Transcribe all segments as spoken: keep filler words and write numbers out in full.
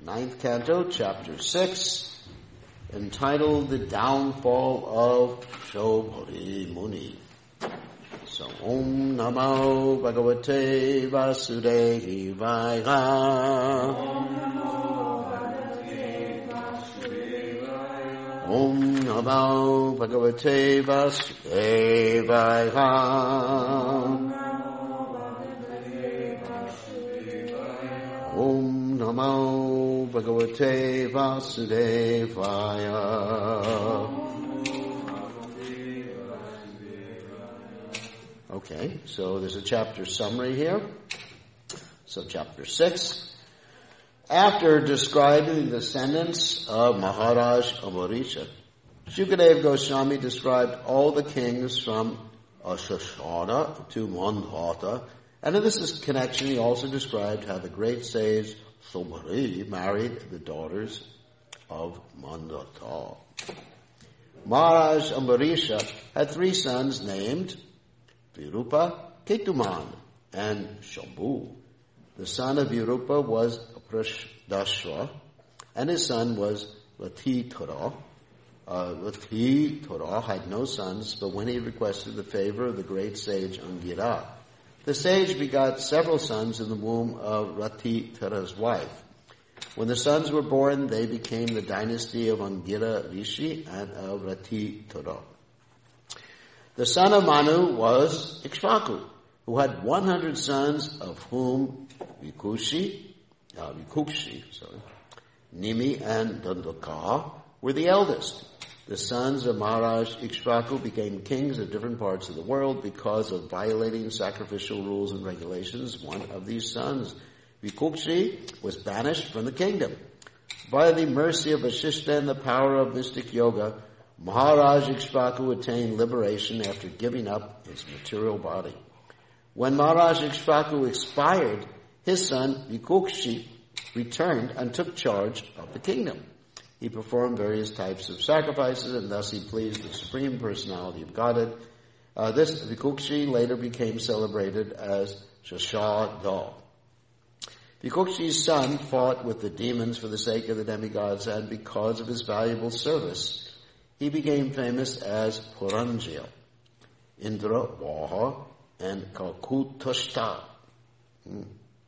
ninth canto, chapter six, entitled The Downfall of Shobhari Muni. So, Om Namo Bhagavate Vasudevaya. Om Namo Bhagavate Vasudevaya. Om Namo Bhagavate Vasudevaya. Okay, so there's a chapter summary here. So chapter six. After describing the descendants of Maharaj Ambarisha, Shukadeva Goswami described all the kings from Ashashana to Mandhata, and in this connection he also described how the great sage Shobhari married the daughters of Mandhata. Maharaj Ambarisha had three sons named Virupa, Ketuman, and Shambhu. The son of Virupa was Prashdashva, and his son was Latithara. Uh, Latithara had no sons, but when he requested the favor of the great sage Angira, the sage begot several sons in the womb of Latithara's wife. When the sons were born, they became the dynasty of Angira Rishi and of Latithara. The son of Manu was Ikshvaku, who had one hundred sons, of whom Vikushi, uh, Vikukshi, sorry, Nimi and Dandaka were the eldest. The sons of Maharaj Ikshvaku became kings of different parts of the world because of violating sacrificial rules and regulations. One of these sons, Vikukshi, was banished from the kingdom. By the mercy of Vasishtha and the power of mystic yoga, Maharaj Ikshvaku attained liberation after giving up his material body. When Maharaj Ikshvaku expired, his son Vikukshi returned and took charge of the kingdom. He performed various types of sacrifices, and thus he pleased the Supreme Personality of Godhead. Uh, this Vikukshi later became celebrated as Shashada. Vikukshi's son fought with the demons for the sake of the demigods, and because of his valuable service, he became famous as Puranjaya, Indra, Vaha, and Kakutashta. Hmm.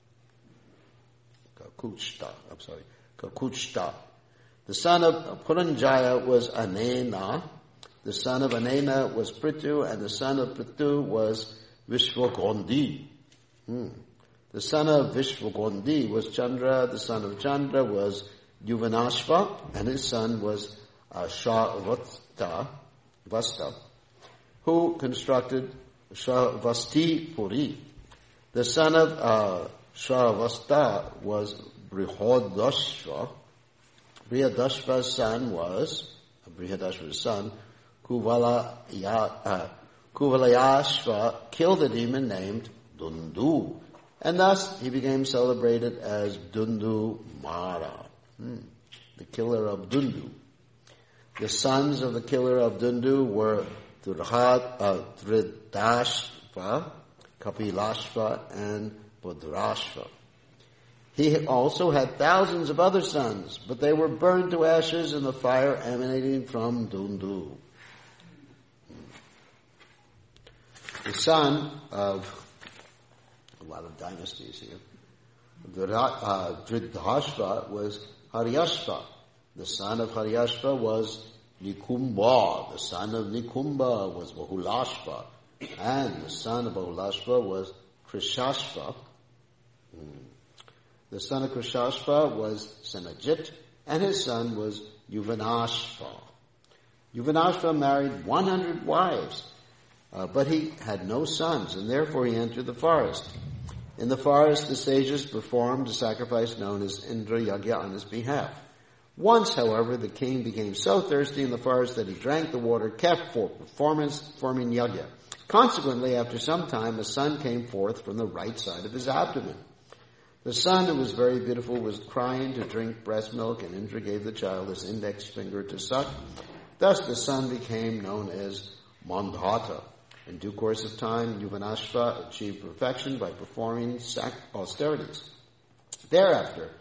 Kakushta, I'm sorry, Kakushta. The son of Puranjaya was Anena, the son of Anena was Prithu, and the son of Prithu was Vishwagondi. Hmm. The son of Vishwagondi was Chandra, the son of Chandra was Yuvanashva, and his son was uh, Shravasta, Vasta, who constructed Shravasti Puri. The son of uh, Shravasta was Brihadashva. Brihadashva's son was, Brihadashva's son, Kuvalaya, uh, Kuvalayashva, killed a demon named Dundu, and thus he became celebrated as Dundu Mara, hmm, the killer of Dundu. The sons of the killer of Dundu were Dhridhashva, uh, Kapilashva, and Budrashva. He also had thousands of other sons, but they were burned to ashes in the fire emanating from Dundu. The son of a lot of dynasties here, Dhridhashva was Haryashva. The son of Haryashva was Nikumba. The son of Nikumba was Bahulashva. And the son of Bahulashva was Krishashva. Hmm. The son of Krishashva was Senajit, and his son was Yuvanashva. Yuvanashva married one hundred wives, uh, but he had no sons, and therefore he entered the forest. In the forest, the sages performed a sacrifice known as Indra Yagya on his behalf. Once, however, the king became so thirsty in the forest that he drank the water kept for performance, forming Yagya. Consequently, after some time, a son came forth from the right side of his abdomen. The son, who was very beautiful, was crying to drink breast milk, and Indra gave the child his index finger to suck. Thus the son became known as Mandhata. In due course of time, Yuvanashva achieved perfection by performing sac- austerities. Thereafter,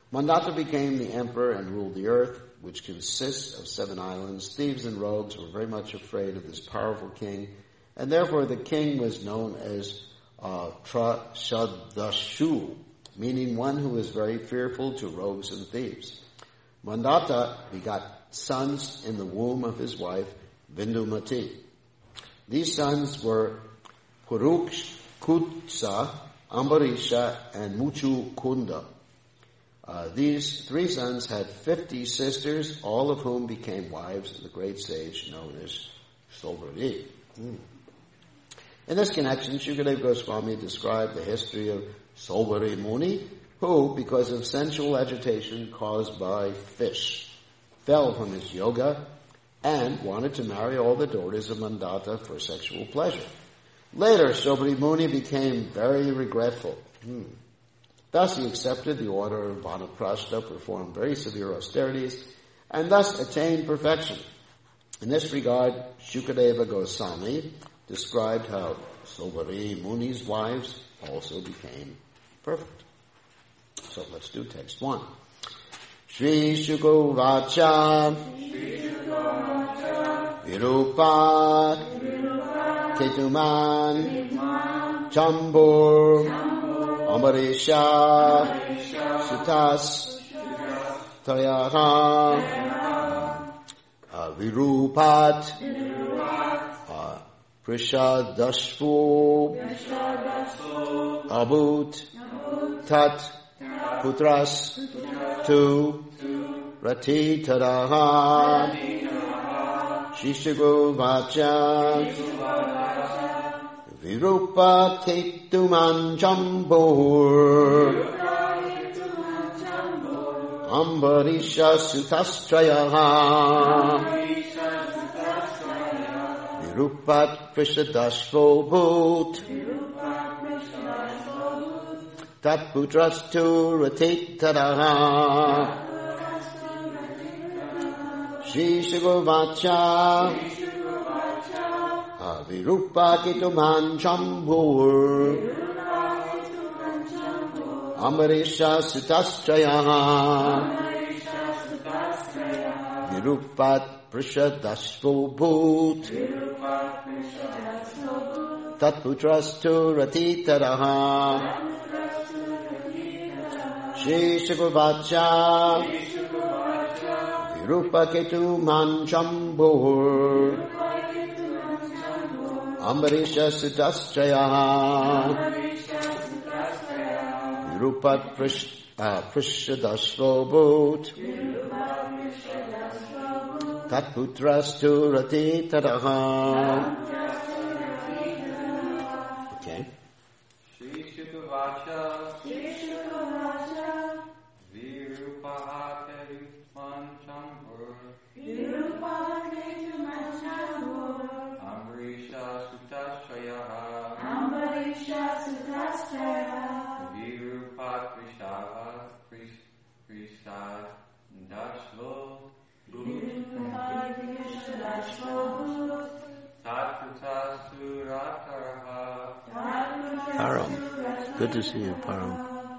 Mandata became the emperor and ruled the earth, which consists of seven islands. Thieves and rogues were very much afraid of this powerful king, and therefore the king was known as uh, Trashadashu, meaning one who is very fearful to rogues and thieves. Mandata begot sons in the womb of his wife, Vindumati. These sons were Purukshkutsa, Ambarisha, and Muchu Kunda. Uh, these three sons had fifty sisters, all of whom became wives of the great sage known as Sobhari. Mm. In this connection, Shukadeva Goswami described the history of Sobhari Muni, who, because of sensual agitation caused by fish, fell from his yoga and wanted to marry all the daughters of Mandata for sexual pleasure. Later, Sobhari Muni became very regretful. Hmm. Thus he accepted the order of Vanaprastha, performed very severe austerities, and thus attained perfection. In this regard, Shukadeva Goswami described how Sobhari Muni's wives also became perfect. So let's do text one. Shri Shukovacha Virupa Ketuman Chambur Ambarisha Sutas Tayaha Virupat Prishadashvu Abut Tat Putras Tu Rati Taraha Shishago Vacha Virupa Ketuman Jambur Ambarisha Sutastrayaha Virupat Prishadashvo Bhut Tat Putras Tu Rati Taraha Shishago Vacha Virupa Ketuman Chambur Amarisha Sutastrayaha Virupat Prishadashvo Bhut Tatputras Tu Rati Taraha Shishagavacha Virupa Ketuman Chambur Ambarisha Sutastrayaha Virupat Prishadashvo Bhut Tatputras Tu Rati Taraha. Okay. Shri Shukavacha Virupa Ketuman Chambur Ambarisha Sutastrayaha Virupat Prishadashvo Param. Good to see you, Param.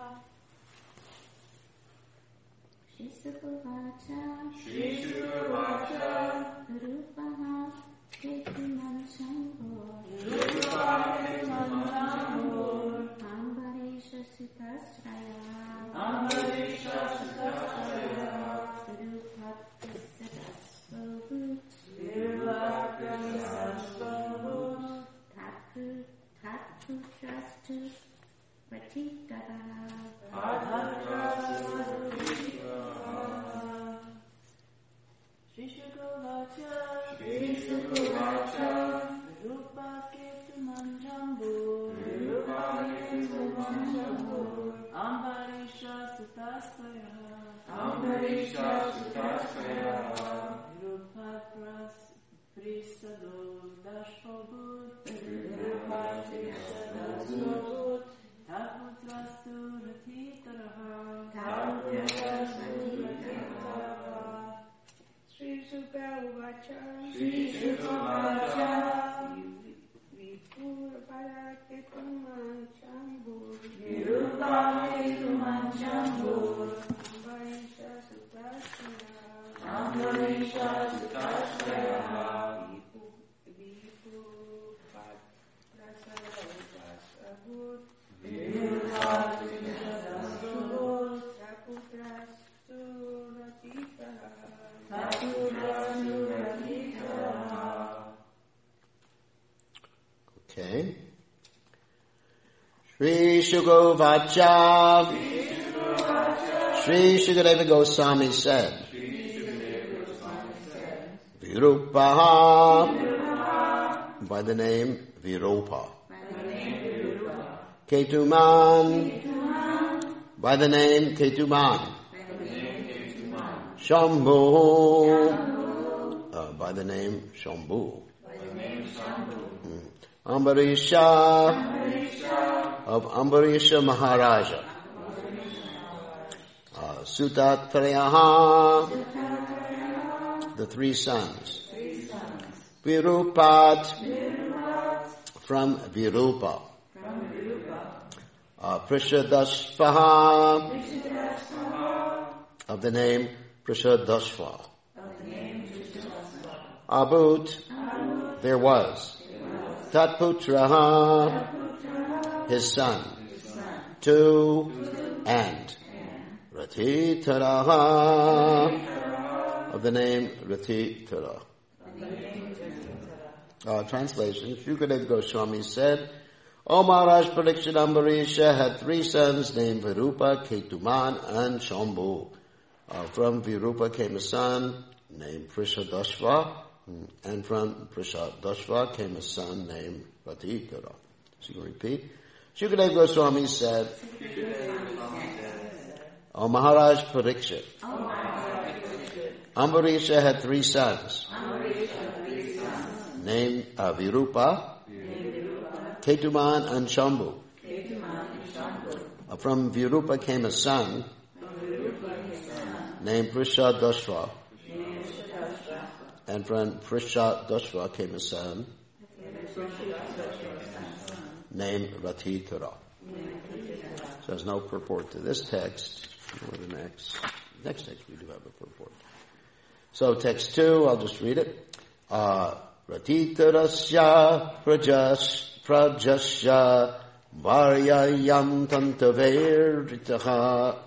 Shri Shukavacha Virupaha Ketuman Chambur Ambarisha Sutastrayaha Virupat Prishadashvo Tatputras Tu Rati Taraha Shri Shukavacha Virupa Ketuman Chambur Ambarisha Sutastrayaha Virupat Prishadashvo Tatputras Tu Rati Taraha Shri Shukavacha Virupa Ketuman Chambur Okay. Shri Shukovacha. Shri Shukadeva Goswami said, Virupaha, by the name Virupa. Ketuman, by the name Ketuman. Shambhu, uh, by the name Shambhu. Hmm. Ambarisha, of Ambarisha Maharaja. Uh, Sutatrayaha, the three sons. Virupat, from Virupa. Uh, Prishadashvaha, of the name Prishadashva. Abut, there was. Tatputraha, his son. Two, and. Ratitaraha, of the name Ratitara. Uh, translation, Shukadeva Goswami said, O Maharaj Parikshit Ambarisha had three sons named Virupa, Ketuman, and Shambhu. Uh, from Virupa came a son named Prishadashva, and from Prishadashva came a son named Ratitara. So you can repeat. Shukadeva Goswami said, O Maharaj Parikshit, Ambarisha had three sons named uh, Virupa, Ketuman, and Shambhu. Uh, from Virupa came a son named Prishadashva, and from Prishadashva came a son named Ratitara. So there's no purport to this text. Or the next, next text we do have a purport. So text two, I'll just read it. Uh, Ratitarasya prajas prajasya varyayam tantaveritaha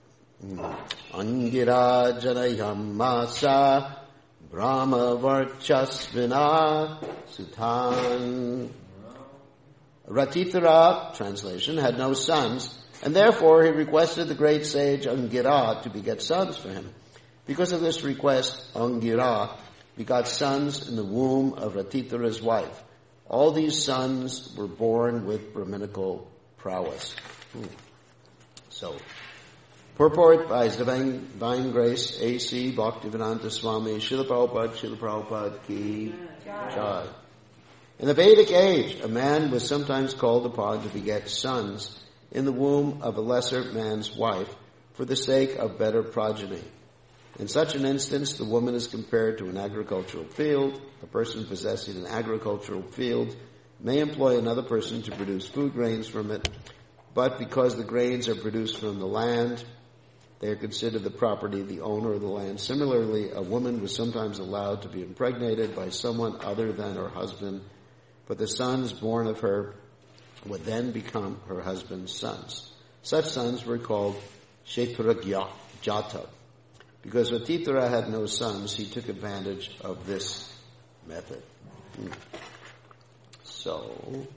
angira janayam masa brahma varchasvina sutan. Ratitara, translation, had no sons, and therefore he requested the great sage Angira to beget sons for him. Because of this request, Angira begot sons in the womb of Ratitara's wife. All these sons were born with Brahminical prowess. Hmm. So, purport by His Divine, Divine Grace, A C Bhaktivedanta Swami, Srila Prabhupada, Srila Prabhupada Ki Jai. In the Vedic age, a man was sometimes called upon to beget sons in the womb of a lesser man's wife for the sake of better progeny. In such an instance, the woman is compared to an agricultural field. A person possessing an agricultural field may employ another person to produce food grains from it, but because the grains are produced from the land, they are considered the property of the owner of the land. Similarly, a woman was sometimes allowed to be impregnated by someone other than her husband, but the sons born of her would then become her husband's sons. Such sons were called Kshetrajata. Because Ratitara had no sons, he took advantage of this method. Hmm. So,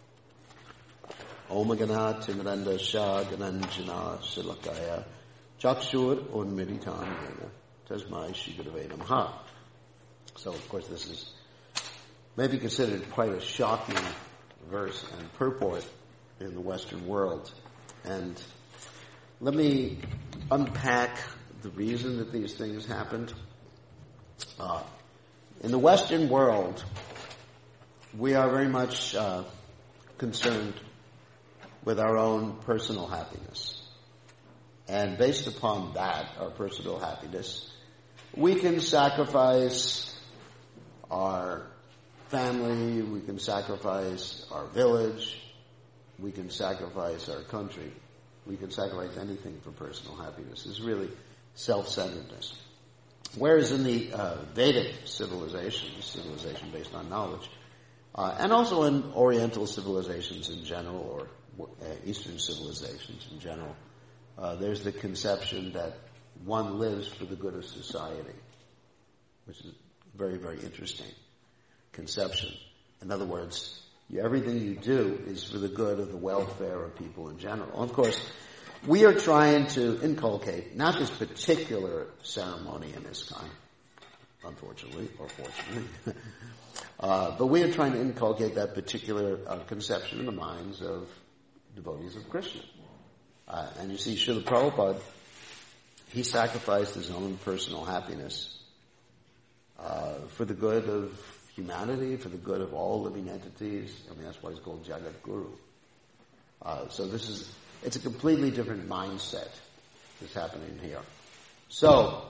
Om Gana Timranda Shah Gananjana Shilakaya Chakshur Unmiritam Tasmai Shigurave Namaha. So, of course, this is maybe considered quite a shocking verse and purport in the Western world. And let me unpack the reason that these things happened. Uh, in the Western world, we are very much uh, concerned with our own personal happiness. And based upon that, our personal happiness, we can sacrifice our family, we can sacrifice our village, we can sacrifice our country, we can sacrifice anything for personal happiness. It's really self-centeredness. Whereas in the uh, Vedic civilization, civilization based on knowledge, uh, and also in Oriental civilizations in general, or uh, Eastern civilizations in general, uh, there's the conception that one lives for the good of society, which is very, very interesting conception. In other words, you, everything you do is for the good of the welfare of people in general. Of course, we are trying to inculcate not this particular ceremony in ISKCON, unfortunately, or fortunately, uh, but we are trying to inculcate that particular uh, conception in the minds of devotees of Krishna. Uh, and you see, Srila Prabhupada, he sacrificed his own personal happiness uh, for the good of humanity, for the good of all living entities. I mean, that's why he's called Jagat Guru. Uh, so this is, it's a completely different mindset that's happening here. So,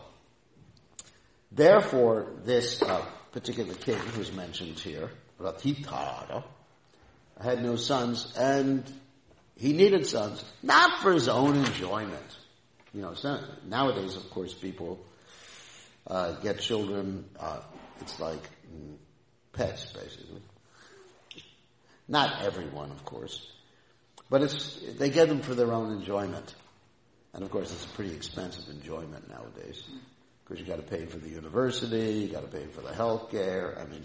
therefore, this uh, particular king who's mentioned here, Rathitarada, had no sons, and he needed sons, not for his own enjoyment. You know, so nowadays, of course, people uh, get children, uh, it's like mm, pets, basically. Not everyone, of course. But it's, they get them for their own enjoyment. And of course, it's a pretty expensive enjoyment nowadays. Because you got to pay for the university, you got to pay for the health care. I mean,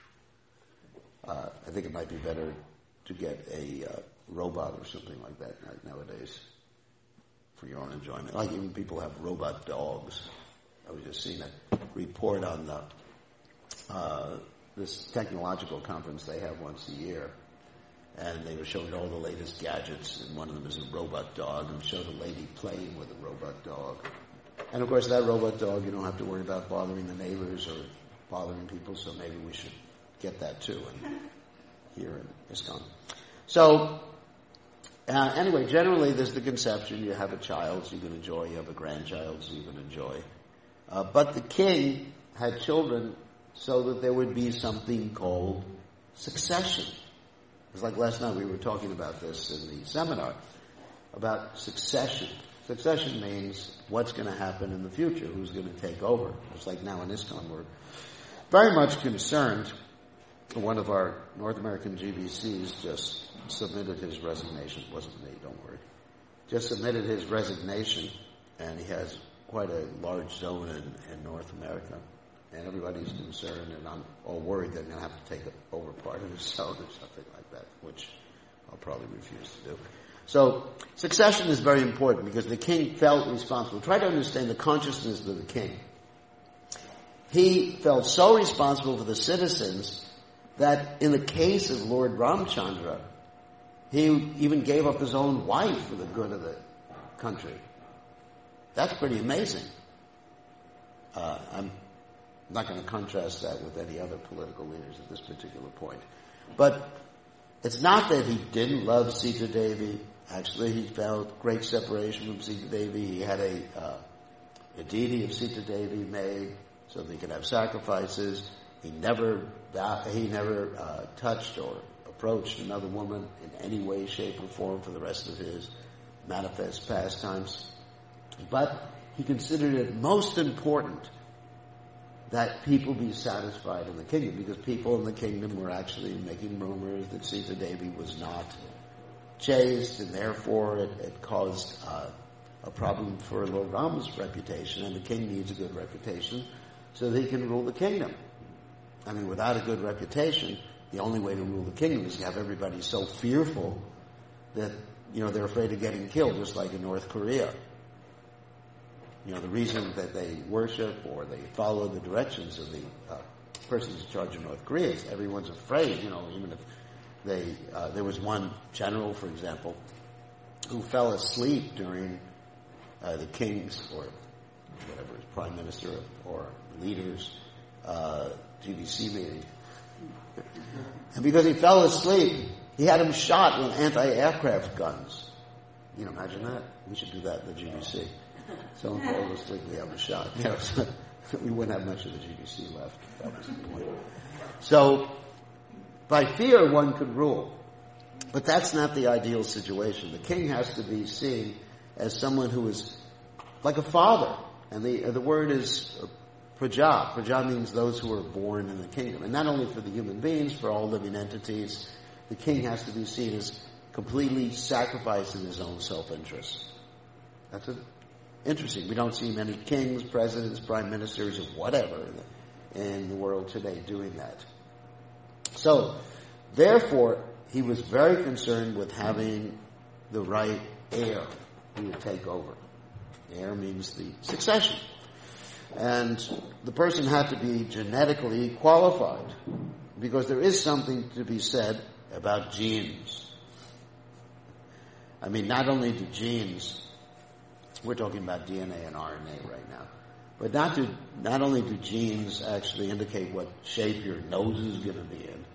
uh, I think it might be better to get a uh, robot or something like that nowadays for your own enjoyment. Like even people have robot dogs. I was just seeing a report on the uh, this technological conference they have once a year. And they were showing all the latest gadgets, and one of them is a robot dog, and showed a lady playing with a robot dog. And of course, that robot dog, you don't have to worry about bothering the neighbors or bothering people, so maybe we should get that too and here in ISKCON. So, uh, anyway, generally there's the conception, you have a child, so you can enjoy, you have a grandchild, so you can enjoy. Uh, but the king had children so that there would be something called succession. It's like last night we were talking about this in the seminar, about succession. Succession means what's going to happen in the future, who's going to take over. It's like now in ISKCON we're very much concerned. One of our North American G B Cs just submitted his resignation. It wasn't me, don't worry. Just submitted his resignation, and he has quite a large zone in, in North America. And everybody's concerned, and I'm all worried they're going to have to take over part of his zone or something like that, which I'll probably refuse to do. So, succession is very important because the king felt responsible. Try to understand the consciousness of the king. He felt so responsible for the citizens that in the case of Lord Ramchandra, he even gave up his own wife for the good of the country. That's pretty amazing. Uh, I'm I'm not going to contrast that with any other political leaders at this particular point. But it's not that he didn't love Sita Devi. Actually, he felt great separation from Sita Devi. He had a, uh, a deity of Sita Devi made so that he could have sacrifices. He never he never uh, touched or approached another woman in any way, shape, or form for the rest of his manifest pastimes. But he considered it most important that people be satisfied in the kingdom, because people in the kingdom were actually making rumors that Sita Devi was not chaste, and therefore it, it caused uh, a problem for Lord Rama's reputation, and the king needs a good reputation so that he can rule the kingdom. I mean, without a good reputation, the only way to rule the kingdom is to have everybody so fearful that, you know, they're afraid of getting killed, just like in North Korea. You know, the reason that they worship or they follow the directions of the uh, persons in charge of North Korea is everyone's afraid, you know, even if they, uh, there was one general, for example, who fell asleep during uh, the king's or whatever, his prime minister or leader's uh, G B C meeting. And because he fell asleep, he had him shot with anti-aircraft guns. You know, imagine that. We should do that in the G B C. Someone falls asleep, we have a shot. You know, so we wouldn't have much of the G B C left. That was the point. So, by fear, one could rule. But that's not the ideal situation. The king has to be seen as someone who is like a father. And the, the word is praja. Praja means those who are born in the kingdom. And not only for the human beings, for all living entities, the king has to be seen as completely sacrificing his own self-interest. That's a, interesting. We don't see many kings, presidents, prime ministers, or whatever in the, in the world today doing that. So, therefore, he was very concerned with having the right heir who would take over. Heir means the succession. And the person had to be genetically qualified, because there is something to be said about genes. I mean, not only do genes, we're talking about D N A and R N A right now, but not do, not only do genes actually indicate what shape your nose is going to be in.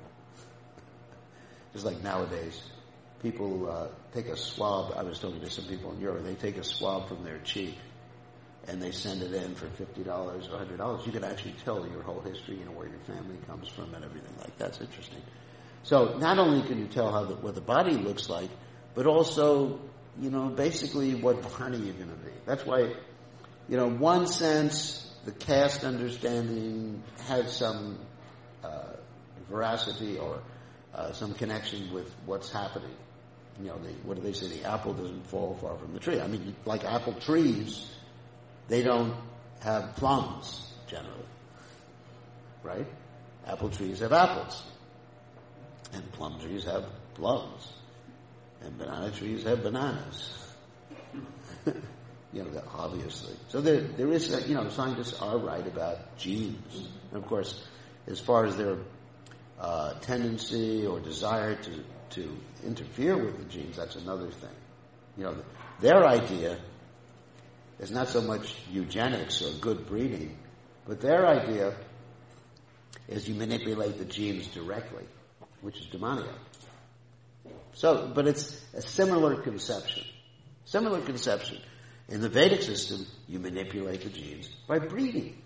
Just like nowadays, people uh, take a swab. I was talking to some people in Europe. They take a swab from their cheek, and they send it in for fifty dollars or one hundred dollars. You can actually tell your whole history, you know, where your family comes from and everything like that. That's interesting. So not only can you tell how the, what the body looks like, but also, you know, basically what Barney you're going to be. That's why, you know, in one sense, the caste understanding has some uh, veracity or uh, some connection with what's happening. You know, the, what do they say? The apple doesn't fall far from the tree. I mean, like apple trees, they don't have plums, generally. Right? Apple trees have apples. And plum trees have plums. And banana trees have bananas. You know, that obviously. So there, there is, a, you know, scientists are right about genes. And of course, as far as their uh, tendency or desire to, to interfere with the genes, that's another thing. You know, their idea is not so much eugenics or good breeding, but their idea is you manipulate the genes directly, which is demoniac. So, but it's a similar conception. Similar conception. In the Vedic system, you manipulate the genes by breeding.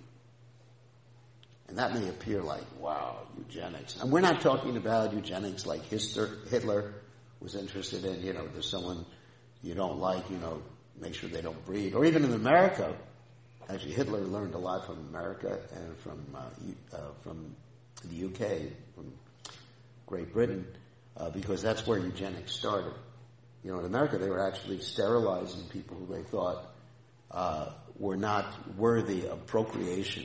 And that may appear like, wow, eugenics. And we're not talking about eugenics like Hitler was interested in, you know, there's someone you don't like, you know, make sure they don't breed. Or even in America, actually Hitler learned a lot from America and from uh, uh, from the U K, from Great Britain, uh, because that's where eugenics started. You know, in America, they were actually sterilizing people who they thought uh, were not worthy of procreation.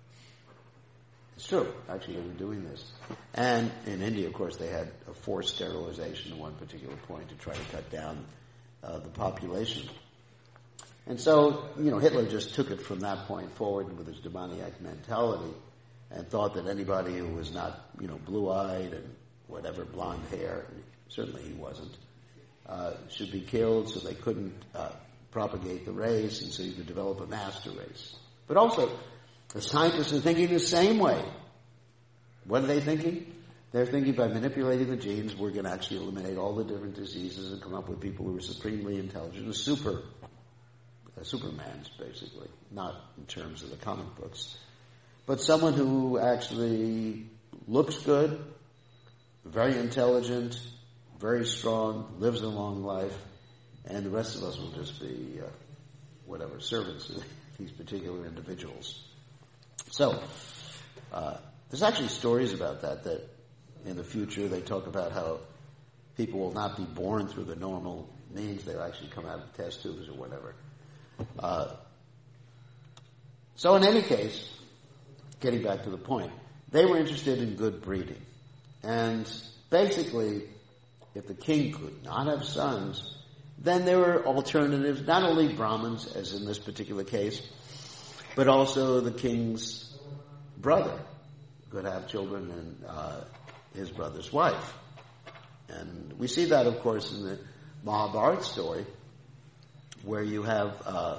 It's true. Actually, they were doing this. And in India, of course, they had a forced sterilization at one particular point to try to cut down uh, the population. And so, you know, Hitler just took it from that point forward with his demoniac mentality and thought that anybody who was not, you know, blue-eyed and whatever, blonde hair, certainly he wasn't, Uh, should be killed so they couldn't uh, propagate the race, and so you could develop a master race. But also, the scientists are thinking the same way. What are they thinking? They're thinking by manipulating the genes, we're going to actually eliminate all the different diseases and come up with people who are supremely intelligent, a super, a supermans, basically, not in terms of the comic books, but someone who actually looks good, very intelligent, very strong, lives a long life, and the rest of us will just be, uh, whatever, servants of these particular individuals. So, uh, there's actually stories about that, that in the future they talk about how people will not be born through the normal means, they'll actually come out of test tubes or whatever. Uh, so in any case, getting back to the point, they were interested in good breeding. And basically, if the king could not have sons, then there were alternatives, not only Brahmins, as in this particular case, but also the king's brother could have children and uh, his brother's wife. And we see that, of course, in the Mahabharata story, where you have uh,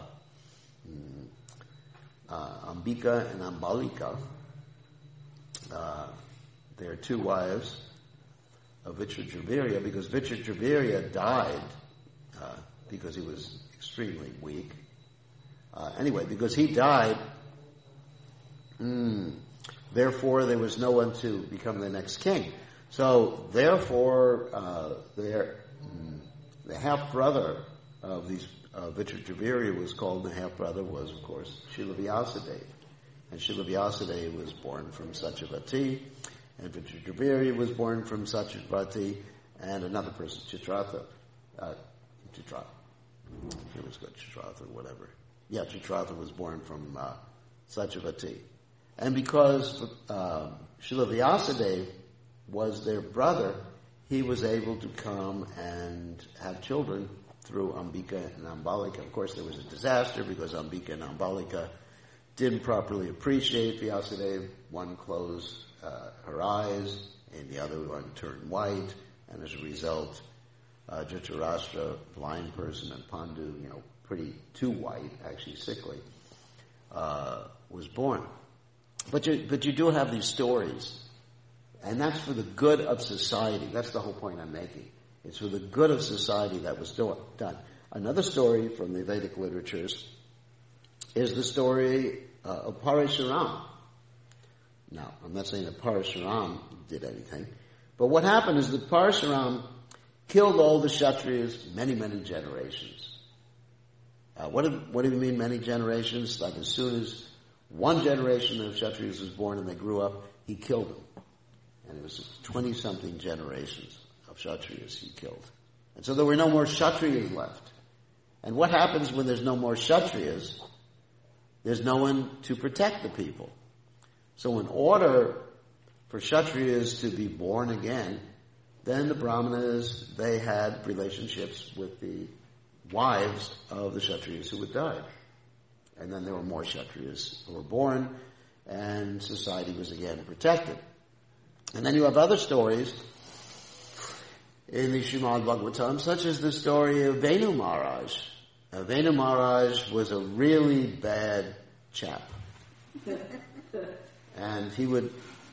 uh, Ambika and Ambalika. Uh, they are two wives of Vichitravirya, because Vichitravirya died uh, because he was extremely weak. Uh, anyway, because he died, mm, therefore there was no one to become the next king. So therefore, uh, their, mm, the half-brother of these uh, Vichitravirya was called, the half-brother was, of course, Srila Vyasadeva. And Srila Vyasadeva was born from Satyavati, and Vichitrabhiri was born from Satyavati, and another person, Chitratha. Uh, Chitratha. It was good, Chitratha or whatever. Yeah, Chitratha was born from uh, Satyavati. And because uh, Srila Vyasadeva was their brother, he was able to come and have children through Ambika and Ambalika. Of course, there was a disaster because Ambika and Ambalika didn't properly appreciate Vyasadeva. One closed uh, her eyes, and the other one turned white, and as a result, uh, Dhritarashtra, blind person, and Pandu, you know, pretty too white, actually sickly, uh, was born. But you, but you do have these stories, and that's for the good of society. That's the whole point I'm making. It's for the good of society that was do- done. Another story from the Vedic literatures is the story uh, of Parashuram. Now, I'm not saying that Parashuram did anything, but what happened is that Parashuram killed all the Kshatriyas many, many generations. Uh, what, do, what do you mean many generations? Like as soon as one generation of Kshatriyas was born and they grew up, he killed them. And it was twenty-something generations of Kshatriyas he killed. And so there were no more Kshatriyas left. And what happens when there's no more Kshatriyas? There's no one to protect the people. So in order for Kshatriyas to be born again, then the Brahmanas, they had relationships with the wives of the Kshatriyas who had died. And then there were more Kshatriyas who were born, and society was again protected. And then you have other stories in the Srimad Bhagavatam, such as the story of Venu Maharaj. Now, Venu Maharaj was a really bad chap. And he would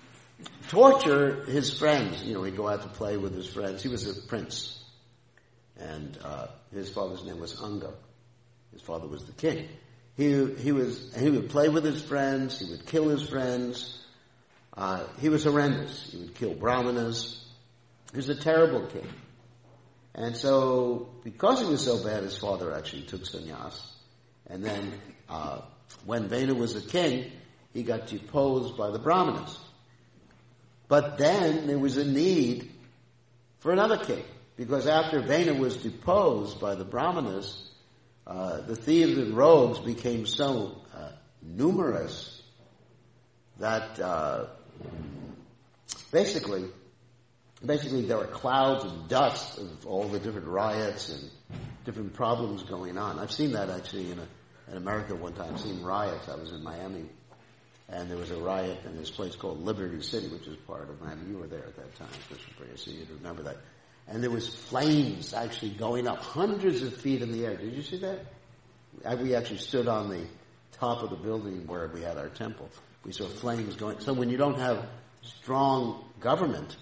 torture his friends. You know, he'd go out to play with his friends. He was a prince. And uh, his father's name was Anga. His father was the king. He he was he would play with his friends. He would kill his friends. Uh, he was horrendous. He would kill brahmanas. He was a terrible king. And so, because he was so bad, his father actually took sannyas. And then, uh, when Venu was a king, he got deposed by the brahmanas. But then there was a need for another king. Because after Venu was deposed by the brahmanas, uh, the thieves and rogues became so uh, numerous that uh, basically, basically there were clouds of dust of all the different riots and different problems going on. I've seen that actually in, a, in America one time. I've seen riots. I was in Miami, and there was a riot in this place called Liberty City, which is part of Miami. You were there at that time, Christian Prayer, so you'd remember that. And there was flames actually going up hundreds of feet in the air. Did you see that? We actually stood on the top of the building where we had our temple. We saw flames going. So when you don't have strong government,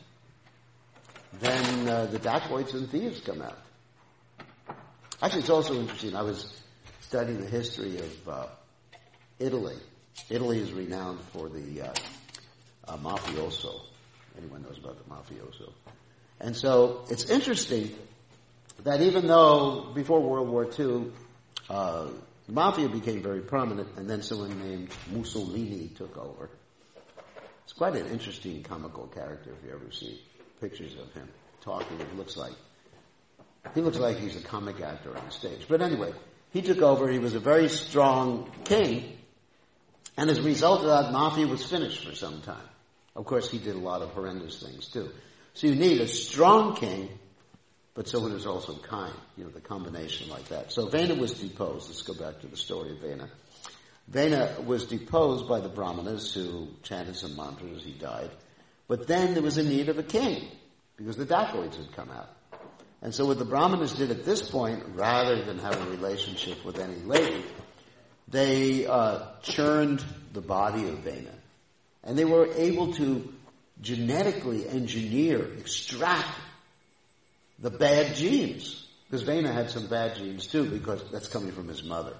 then uh, the dacoits and thieves come out. Actually, it's also interesting. I was studying the history of uh, Italy. Italy is renowned for the uh, uh, mafioso. Anyone knows about the mafioso? And so it's interesting that even though before World War Two, uh, the mafia became very prominent, and then someone named Mussolini took over. It's quite an interesting comical character if you ever see pictures of him talking. It looks like he looks like he's a comic actor on stage. But anyway, he took over. He was a very strong king, and as a result of that, mafia was finished for some time. Of course, he did a lot of horrendous things too. So you need a strong king, but someone who's also kind, you know, the combination like that. So Vena was deposed. Let's go back to the story of Vena. Vena was deposed by the Brahmanas who chanted some mantras. He died. But then there was a need of a king because the dacoits had come out. And so what the Brahmanas did at this point, rather than have a relationship with any lady, they uh, churned the body of Vena. And they were able to genetically engineer, extract the bad genes. Because Vena had some bad genes too, because that's coming from his mother.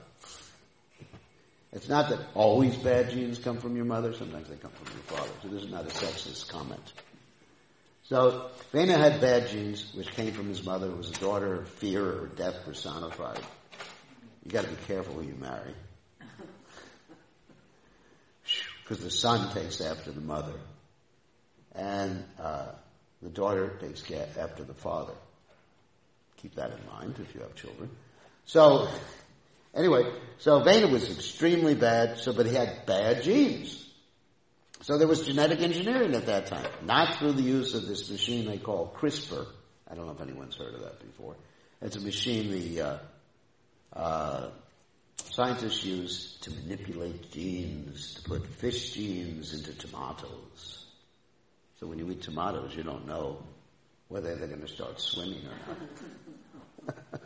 It's not that always bad genes come from your mother, sometimes they come from your father. So this is not a sexist comment. So Vena had bad genes, which came from his mother, who was a daughter of fear or death personified. You gotta be careful who you marry. because the son takes after the mother, and uh, the daughter takes care after the father. Keep that in mind if you have children. So, anyway, so Vena was extremely bad, so but he had bad genes. So there was genetic engineering at that time, not through the use of this machine they call CRISPR. I don't know if anyone's heard of that before. It's a machine the uh, uh, scientists use to manipulate genes, to put fish genes into tomatoes. So when you eat tomatoes, you don't know whether they're going to start swimming or not.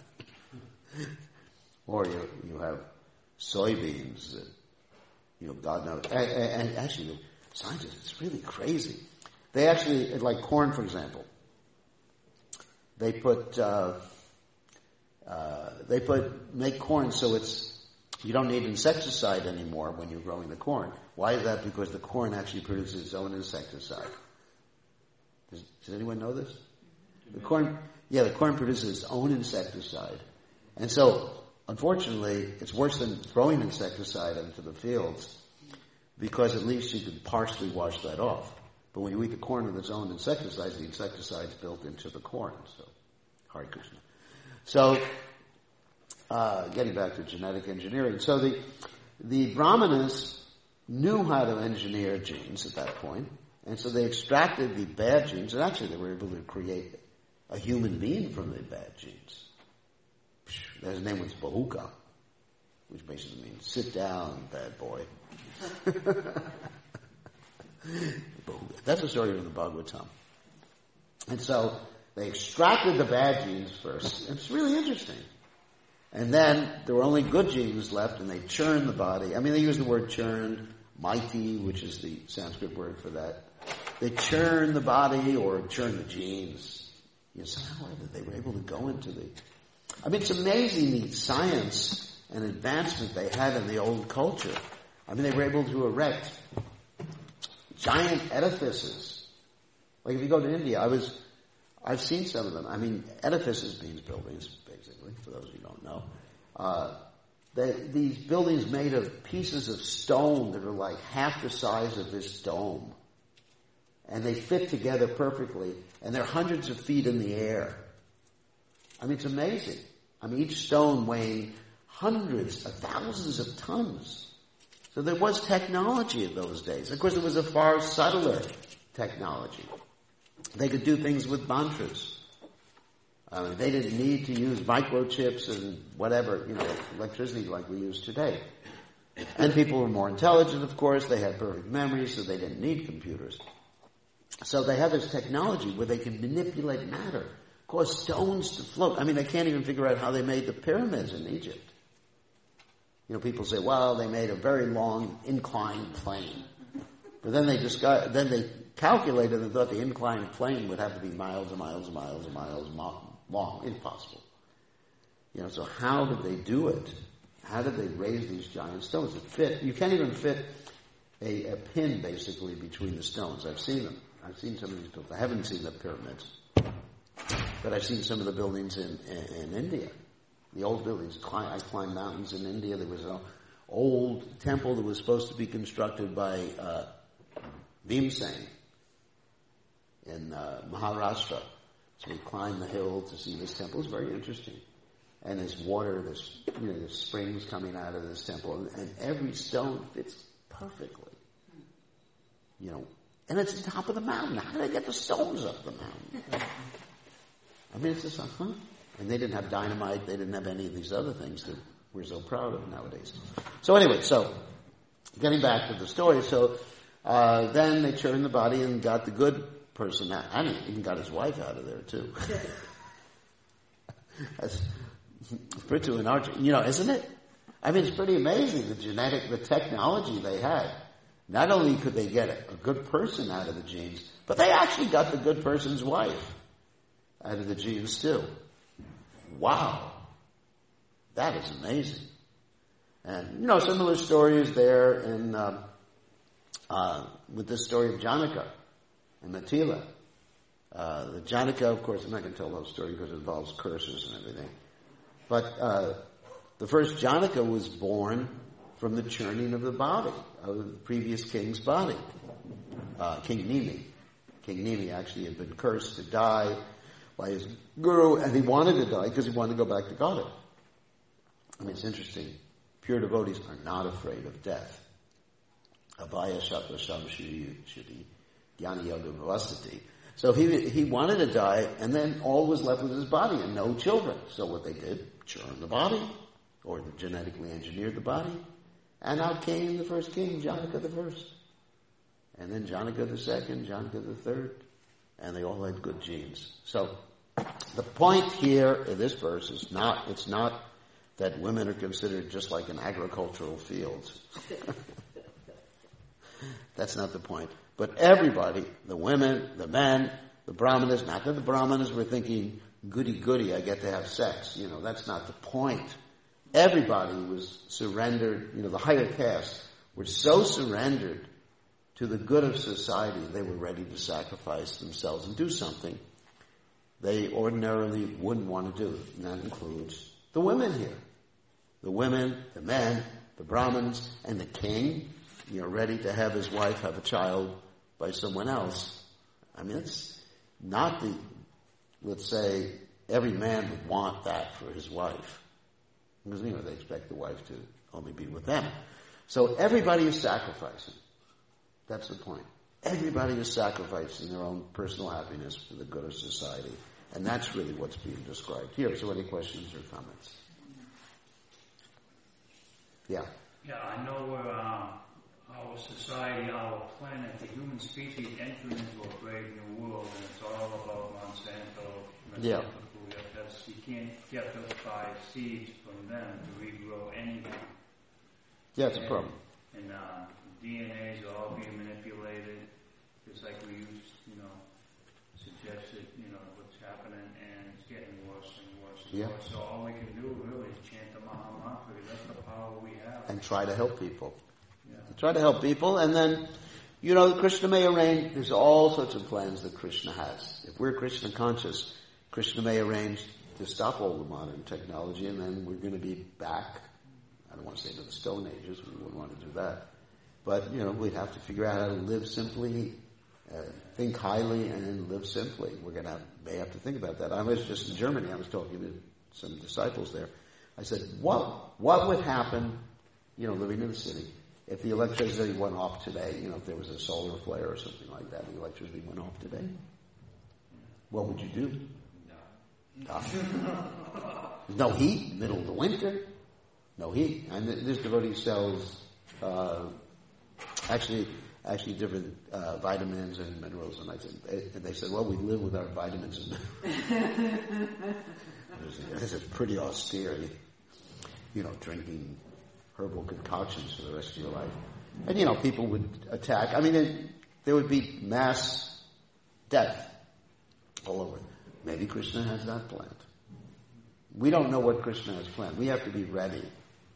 Or you, you have soybeans that, you know, God knows. And, and actually, the scientists, it's really crazy. They actually, like corn, for example, they put, uh, uh, they put, make corn so it's, you don't need insecticide anymore when you're growing the corn. Why is that? Because the corn actually produces its own insecticide. Does, does anyone know this? The corn, yeah, the corn produces its own insecticide. And so, unfortunately, it's worse than throwing insecticide into the fields, because at least you can partially wash that off. But when you eat the corn with its own insecticides, the insecticide's built into the corn. So, Hare Krishna. So, uh, getting back to genetic engineering. So the, the Brahmanas knew how to engineer genes at that point, and so they extracted the bad genes, and actually they were able to create a human being from the bad genes. His name was Bahuka, which basically means sit down, bad boy. That's the story of the Bhagavatam. And so they extracted the bad genes first. It's really interesting. And then there were only good genes left, and they churned the body. I mean, they use the word churned, mighty, which is the Sanskrit word for that. They churn the body or churn the genes. You know, somehow they were able to go into the... I mean, it's amazing the science and advancement they had in the old culture. I mean, they were able to erect giant edifices. Like if you go to India, I was, I've seen some of them. I mean, edifices means buildings, basically, for those who don't know. Uh, they, these buildings made of pieces of stone that are like half the size of this dome. And they fit together perfectly, and they're hundreds of feet in the air. I mean, it's amazing. I mean, each stone weighing hundreds of thousands of tons. So there was technology in those days. Of course, it was a far subtler technology. They could do things with mantras. I mean, they didn't need to use microchips and whatever, you know, electricity like we use today. And people were more intelligent, of course. They had perfect memory, so they didn't need computers. So they have this technology where they can manipulate matter, cause stones to float. I mean, they can't even figure out how they made the pyramids in Egypt. You know, people say, well, they made a very long inclined plane. But then they just got, then they calculated and thought the inclined plane would have to be miles and miles and miles and miles long. Impossible. You know, so how did they do it? How did they raise these giant stones? It fit. You can't even fit a, a pin, basically, between the stones. I've seen them. I've seen some of these buildings. I haven't seen the pyramids. But I've seen some of the buildings in, in, in India. The old buildings. I climbed mountains in India. There was an old temple that was supposed to be constructed by uh, Bhimsen in uh, Maharashtra. So we climbed the hill to see this temple. It was very interesting. And there's water, there's, you know, there's springs coming out of this temple, and, and every stone fits perfectly. You know, and it's on top of the mountain. How did they get the stones up the mountain? I mean, it's just like, huh? And they didn't have dynamite. They didn't have any of these other things that we're so proud of nowadays. So anyway, so getting back to the story. So uh, then they churned the body and got the good person out. I mean, even got his wife out of there too. That's Prithu and Arjun. You know, isn't it? I mean, it's pretty amazing the genetic, the technology they had. Not only could they get a, a good person out of the genes, but they actually got the good person's wife out of the genes too. Wow. That is amazing. And, you know, similar story is there in, uh, uh, with this story of Janaka and Matila. Uh, the Janaka, of course, I'm not going to tell the whole story because it involves curses and everything. But, uh, the first Janaka was born from the churning of the body, of the previous king's body. Uh, King Nemi. King Nemi actually had been cursed to die by his guru, and he wanted to die because he wanted to go back to Godhead. I mean, it's interesting. Pure devotees are not afraid of death. Abhaya Shattva Shamshiri Shiti Jnana Yoga Vivasati. So he he wanted to die, and then all was left with his body and no children. So what they did, churn the body, or they genetically engineered the body, and out came the first king, Janaka the first. And then Janaka the second, Janaka the third, and they all had good genes. So the point here in this verse is not, it's not that women are considered just like an agricultural field. That's not the point. But everybody, the women, the men, the brahmanas, not that the brahmanas were thinking, goody goody, I get to have sex. You know, that's not the point. Everybody was surrendered, you know, the higher caste were so surrendered to the good of society, they were ready to sacrifice themselves and do something they ordinarily wouldn't want to do. And that includes the women here. The women, the men, the Brahmins, and the king, you know, ready to have his wife have a child by someone else. I mean, it's not the, let's say, every man would want that for his wife. Because, you know, they expect the wife to only be with them. So everybody is sacrificing. That's the point. Everybody is sacrificing their own personal happiness for the good of society. And that's really what's being described here. So any questions or comments? Yeah. Yeah, I know we're, uh, our society, our planet, the human species entering into a brave new world, and it's all about Monsanto. Yeah. That's, you can't get those five seeds from them to regrow anything. Yeah, it's a and, problem. And uh, D N As are all being manipulated, just like we used, you know, suggested, you know, what's happening, and it's getting worse and worse and Yeah. worse. So all we can do really is chant the Maha Mantra. That's the power we have. And try to help people. Yeah. Try to help people, and then, you know, Krishna may arrange, there's all sorts of plans that Krishna has. If we're Krishna conscious, Krishna may arrange to stop all the modern technology, and then we're going to be back, I don't want to say to the Stone Ages, we wouldn't want to do that. But, you know, we'd have to figure out how to live simply, uh, think highly, and live simply. We're going to have, may have to think about that. I was just in Germany, I was talking to some disciples there. I said, what, what would happen, you know, living in the city, if the electricity went off today, you know, if there was a solar flare or something like that, the electricity went off today? What would you do? No. Uh, no heat, middle of the winter, no heat. And this devotee sells, uh, actually, actually different uh, vitamins and minerals, and I said, and they said, well, we live with our vitamins and minerals. This is pretty austere, you know, drinking herbal concoctions for the rest of your life. And, you know, people would attack. I mean, it, there would be mass death all over. Maybe Krishna has that planned. We don't know what Krishna has planned. We have to be ready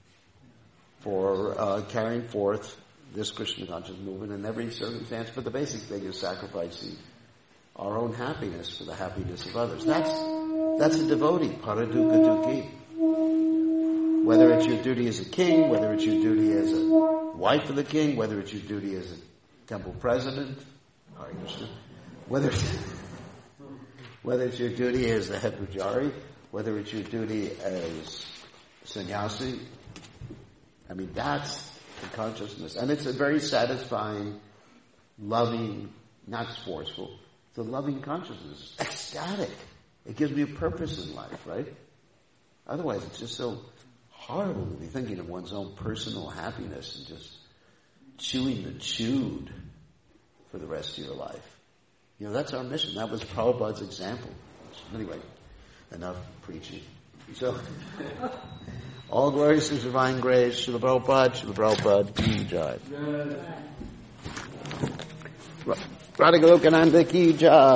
for uh, carrying forth this Krishna conscious movement in every circumstance. But the basic thing is sacrificing our own happiness for the happiness of others. That's that's a devotee, paraduka duki. Whether it's your duty as a king, whether it's your duty as a wife of the king, whether it's your duty as a temple president, Hare Krishna, whether it's, whether it's your duty as the head pujari, whether it's your duty as sannyasi. I mean, that's the consciousness. And it's a very satisfying, loving, not forceful, it's a loving consciousness. Ecstatic. It gives me a purpose in life, right? Otherwise, it's just so horrible to be thinking of one's own personal happiness and just chewing the chewed for the rest of your life. You know, that's our mission. That was Prabhupada's example. Anyway, enough preaching. So, all glories to divine grace. Srila Prabhupada, Srila Prabhupada, ki jai. Radha Golokananda ki jai.